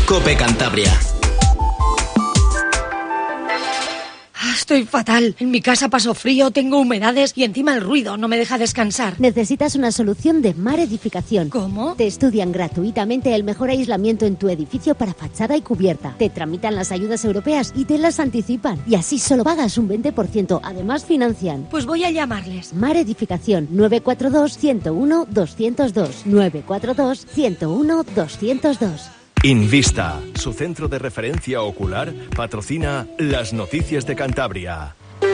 COPE Cantabria. Estoy fatal. En mi casa paso frío, tengo humedades y encima el ruido no me deja descansar. Necesitas una solución de Mar Edificación. ¿Cómo? Te estudian gratuitamente el mejor aislamiento en tu edificio para fachada y cubierta. Te tramitan las ayudas europeas y te las anticipan. Y así solo pagas un 20%. Además financian. Pues voy a llamarles. Mar Edificación 942-101-202. 942-101-202. Invista, su centro de referencia ocular, patrocina las noticias de Cantabria.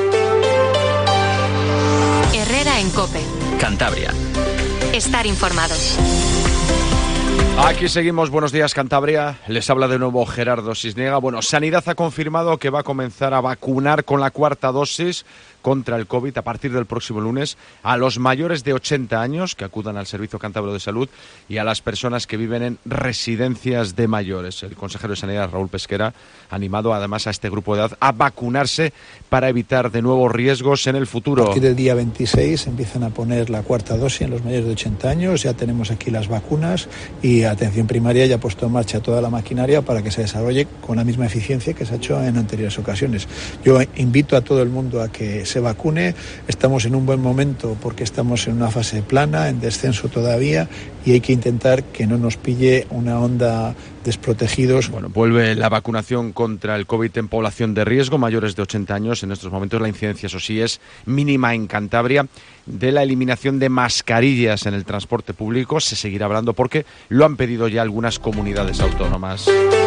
Herrera en COPE. Cantabria. Estar informados. Aquí seguimos, buenos días Cantabria, les habla de nuevo Gerardo Cisniega. Bueno, Sanidad ha confirmado que va a comenzar a vacunar con la 4ª dosis contra el COVID a partir del próximo lunes a los mayores de 80 años que acudan al Servicio Cántabro de Salud y a las personas que viven en residencias de mayores. El consejero de Sanidad, Raúl Pesquera, ha animado además a este grupo de edad a vacunarse para evitar de nuevo riesgos en el futuro. A partir del día 26 empiezan a poner la 4ª dosis en los mayores de 80 años, ya tenemos aquí las vacunas y Atención Primaria ya ha puesto en marcha toda la maquinaria para que se desarrolle con la misma eficiencia que se ha hecho en anteriores ocasiones. Yo invito a todo el mundo a que se vacune, estamos en un buen momento porque estamos en una fase plana, en descenso todavía y hay que intentar que no nos pille una onda desprotegidos. Bueno, vuelve la vacunación contra el COVID en población de riesgo, mayores de 80 años. En estos momentos la incidencia, eso sí, es mínima en Cantabria. De la eliminación de mascarillas en el transporte público se seguirá hablando porque lo han pedido ya algunas comunidades autónomas.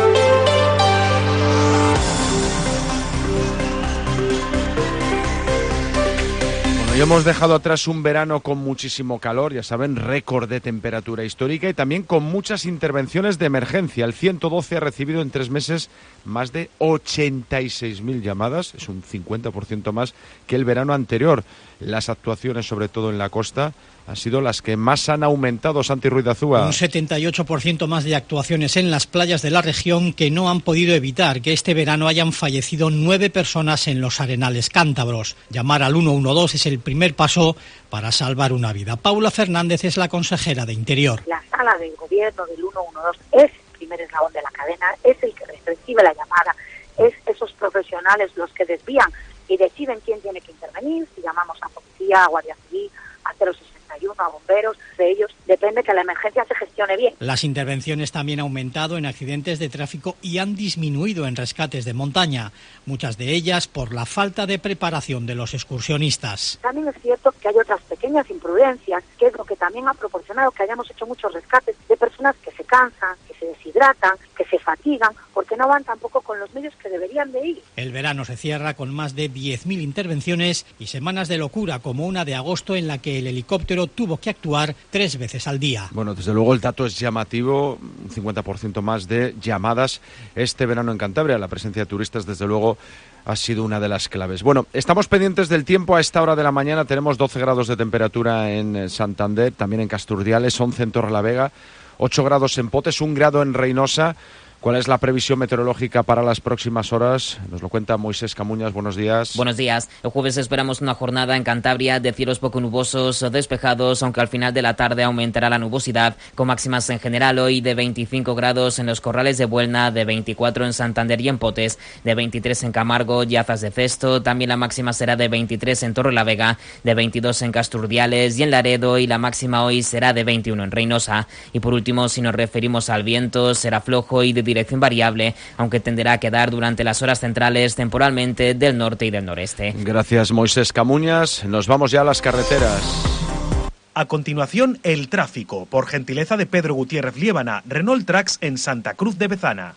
Y hemos dejado atrás un verano con muchísimo calor, ya saben, récord de temperatura histórica y también con muchas intervenciones de emergencia. El 112 ha recibido en 3 meses más de 86.000 llamadas, es un 50% más que el verano anterior. Las actuaciones, sobre todo en la costa, han sido las que más han aumentado. Santi Ruiz de Azúa. Un 78% más de actuaciones en las playas de la región que no han podido evitar que este verano hayan fallecido 9 personas en los arenales cántabros. Llamar al 112 es el primer paso para salvar una vida. Paula Fernández es la consejera de Interior. La sala del gobierno del 112 es el primer eslabón de la cadena, es el que recibe la llamada, es esos profesionales los que desvían y deciden quién tiene que intervenir, si llamamos a policía, a Guardia Civil, a 061, a bomberos. De ellos depende que la emergencia se gestione bien. Las intervenciones también han aumentado en accidentes de tráfico y han disminuido en rescates de montaña, muchas de ellas por la falta de preparación de los excursionistas. También es cierto que hay otras pequeñas imprudencias, que es lo que también ha proporcionado que hayamos hecho muchos rescates de personas que se cansan, que se deshidratan, que se fatigan, porque no van tampoco con los medios que deberían de ir. El verano se cierra con más de 10.000 intervenciones y semanas de locura, como una de agosto en la que el helicóptero tuvo que actuar 3 veces al día. Bueno, desde luego el dato es llamativo, un 50% más de llamadas este verano en Cantabria. La presencia de turistas, desde luego, ha sido una de las claves. Bueno, estamos pendientes del tiempo. A esta hora de la mañana tenemos 12 grados de temperatura en Santander, también en Casturdiales, 11 en Torrelavega, 8 grados en Potes, 1 grado en Reynosa. ¿Cuál es la previsión meteorológica para las próximas horas? Nos lo cuenta Moisés Camuñas. Buenos días. Buenos días. El jueves esperamos una jornada en Cantabria de cielos poco nubosos, despejados, aunque al final de la tarde aumentará la nubosidad, con máximas en general hoy de 25 grados en los Corrales de Buelna, de 24 en Santander y en Potes, de 23 en Camargo y Azas de Cesto. También la máxima será de 23 en Torrelavega, de 22 en Casturdiales y en Laredo, y la máxima hoy será de 21 en Reynosa. Y por último, si nos referimos al viento, será flojo y de dirección variable, aunque tenderá a quedar durante las horas centrales temporalmente del norte y del noreste. Gracias, Moisés Camuñas. Nos vamos ya a las carreteras. A continuación, el tráfico, por gentileza de Pedro Gutiérrez Liébana, Renault Trax en Santa Cruz de Bezana.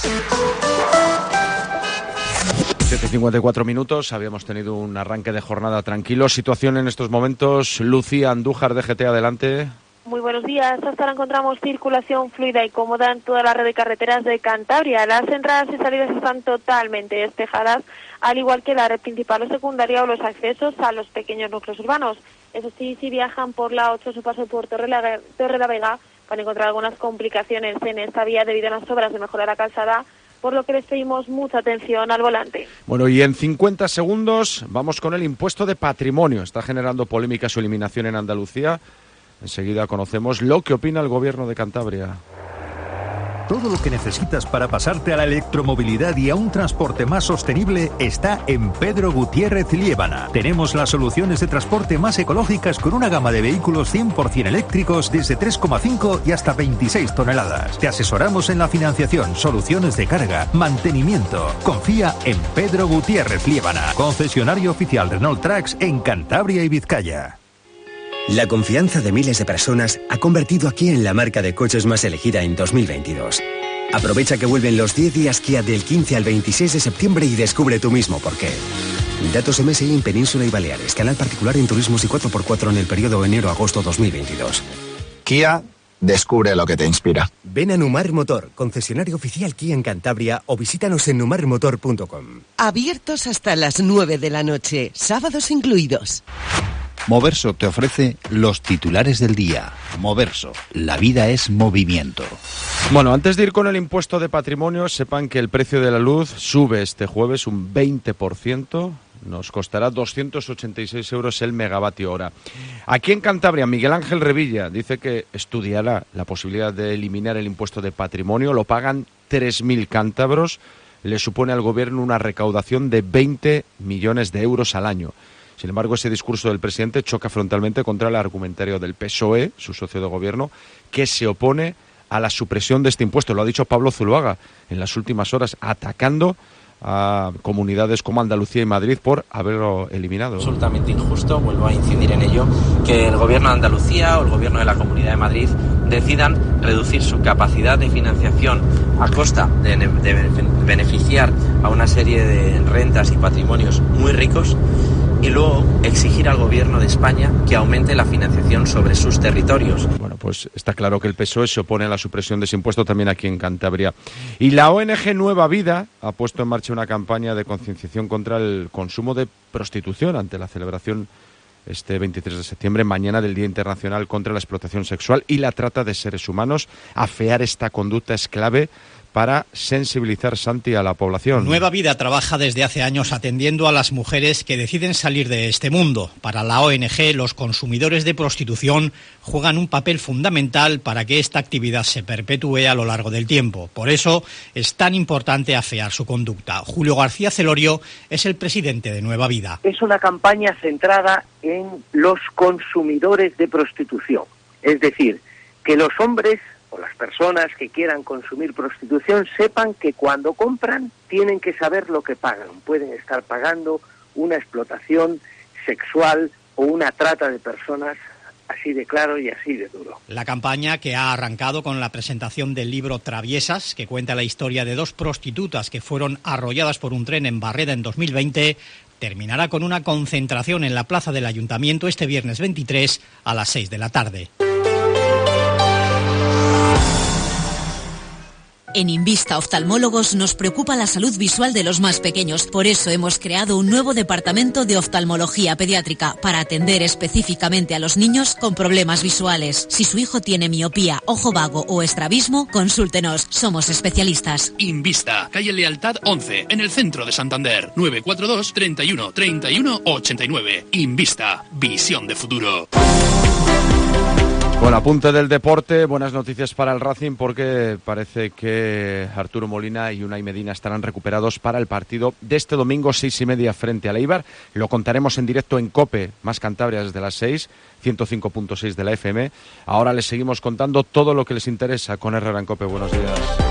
7:54 minutos, habíamos tenido un arranque de jornada tranquilo. Situación en estos momentos, Lucía Andújar de GT, adelante. Muy buenos días. Hasta ahora encontramos circulación fluida y cómoda en toda la red de carreteras de Cantabria. Las entradas y salidas están totalmente despejadas, al igual que la red principal o secundaria o los accesos a los pequeños núcleos urbanos. Eso sí, si viajan por la 8 a su paso por Torrelavega, van a encontrar algunas complicaciones en esta vía debido a las obras de mejora de la calzada, por lo que les pedimos mucha atención al volante. Bueno, y en 50 segundos vamos con el impuesto de patrimonio. Está generando polémica su eliminación en Andalucía. Enseguida conocemos lo que opina el Gobierno de Cantabria. Todo lo que necesitas para pasarte a la electromovilidad y a un transporte más sostenible está en Pedro Gutiérrez Liébana. Tenemos las soluciones de transporte más ecológicas con una gama de vehículos 100% eléctricos desde 3,5 y hasta 26 toneladas. Te asesoramos en la financiación, soluciones de carga, mantenimiento. Confía en Pedro Gutiérrez Liébana, concesionario oficial Renault Trucks en Cantabria y Vizcaya. La confianza de miles de personas ha convertido a Kia en la marca de coches más elegida en 2022. Aprovecha que vuelven los 10 días Kia del 15 al 26 de septiembre y descubre tú mismo por qué. Datos MSI en Península y Baleares. Canal particular en turismos y 4x4 en el periodo enero-agosto 2022. Kia, descubre lo que te inspira. Ven a Numar Motor, concesionario oficial Kia en Cantabria, o visítanos en numarmotor.com. Abiertos hasta las 9 de la noche, sábados incluidos. Moverso te ofrece los titulares del día. Moverso, la vida es movimiento. Bueno, antes de ir con el impuesto de patrimonio, sepan que el precio de la luz sube este jueves un 20%. Nos costará 286 euros el megavatio hora. Aquí en Cantabria, Miguel Ángel Revilla dice que estudiará la posibilidad de eliminar el impuesto de patrimonio. Lo pagan 3.000 cántabros. Le supone al gobierno una recaudación de 20 millones de euros al año. Sin embargo, ese discurso del presidente choca frontalmente contra el argumentario del PSOE, su socio de gobierno, que se opone a la supresión de este impuesto. Lo ha dicho Pablo Zuluaga en las últimas horas, atacando a comunidades como Andalucía y Madrid por haberlo eliminado. Absolutamente injusto, vuelvo a incidir en ello, que el gobierno de Andalucía o el gobierno de la Comunidad de Madrid decidan reducir su capacidad de financiación a costa de beneficiar a una serie de rentas y patrimonios muy ricos, y luego exigir al gobierno de España que aumente la financiación sobre sus territorios. Bueno, pues está claro que el PSOE se opone a la supresión de ese impuesto también aquí en Cantabria. Y la ONG Nueva Vida ha puesto en marcha una campaña de concienciación contra el consumo de prostitución ante la celebración este 23 de septiembre, mañana del Día Internacional contra la Explotación Sexual y la Trata de Seres Humanos. Afear esta conducta es clave para sensibilizar, Santi, a la población. Nueva Vida trabaja desde hace años atendiendo a las mujeres que deciden salir de este mundo. Para la ONG, los consumidores de prostitución juegan un papel fundamental para que esta actividad se perpetúe a lo largo del tiempo. Por eso es tan importante afear su conducta. Julio García Celorio es el presidente de Nueva Vida. Es una campaña centrada en los consumidores de prostitución. Es decir, que los hombres o las personas que quieran consumir prostitución sepan que cuando compran tienen que saber lo que pagan. Pueden estar pagando una explotación sexual o una trata de personas, así de claro y así de duro. La campaña, que ha arrancado con la presentación del libro Traviesas, que cuenta la historia de dos prostitutas que fueron arrolladas por un tren en Barreda en 2020, terminará con una concentración en la plaza del Ayuntamiento este viernes 23 a las 6 de la tarde. En Invista Oftalmólogos nos preocupa la salud visual de los más pequeños. Por eso hemos creado un nuevo departamento de oftalmología pediátrica para atender específicamente a los niños con problemas visuales. Si su hijo tiene miopía, ojo vago o estrabismo, consúltenos. Somos especialistas. Invista, calle Lealtad 11, en el centro de Santander. 942 31 31 89. Invista, visión de futuro. Bueno, apunte del deporte, buenas noticias para el Racing porque parece que Arturo Molina y Unai Medina estarán recuperados para el partido de este domingo 6:30 frente al Eibar. Lo contaremos en directo en COPE, más Cantabria desde las 6, 105.6 de la FM. Ahora les seguimos contando todo lo que les interesa con Herrera en COPE. Buenos días.